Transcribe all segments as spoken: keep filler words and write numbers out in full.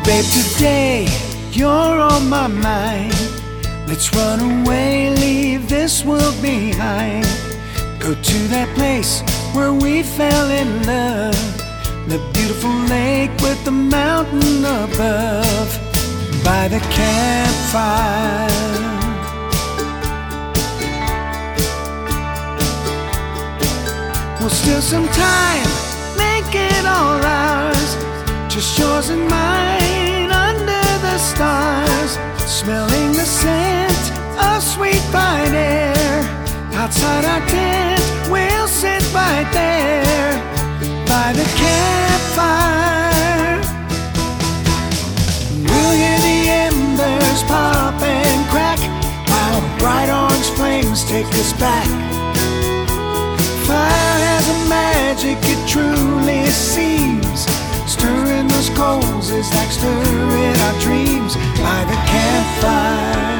Babe, today you're on my mind. Let's run away, leave this world behind. Go to that place where we fell in love, the beautiful lake with the mountain above. By the campfire, we'll steal some time, make it all ours, just yours and mine under the stars. Smelling the scent of sweet pine air, outside our tent we'll sit right there by the campfire. We'll hear the embers pop and crack while bright orange flames take us back. Fire has a magic, it truly seems. Stirring those coals is like stirring our dreams by the campfire.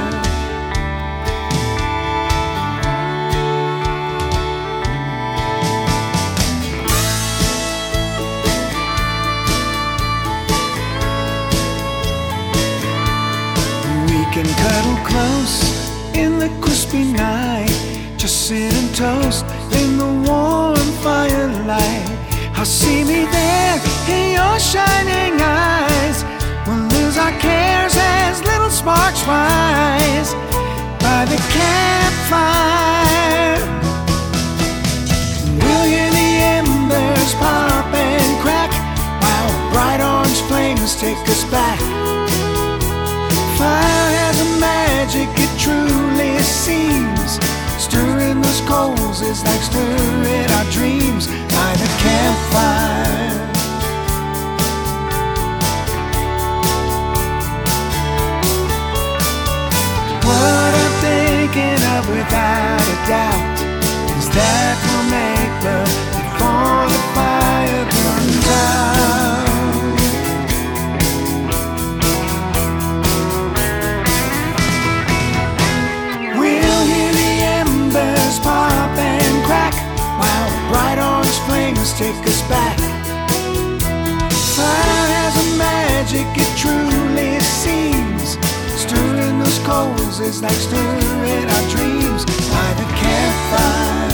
We can cuddle close in the crispy night, just sit and toast in the warm firelight. I'll see me there in your shining eyes. We'll lose our cares as little sparks rise by the campfire. We'll hear the embers pop and crack while bright orange flames take us back. Fire has a magic, it truly seems. Stirring those coals is like stirring our dreams by the campfire. What I'm thinking of without a doubt is that we'll make love before the fire burns out. We'll hear the embers pop and crack while bright orange flames take us back. Fire has a magic, it truly seems. Stirring those coals is like stirring our dreams by the campfire.